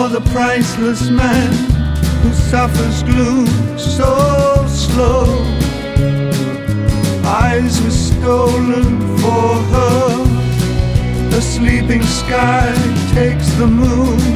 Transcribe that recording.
for the priceless man who suffers gloom so slow. Eyes were stolen for her. The sleeping sky takes the moon.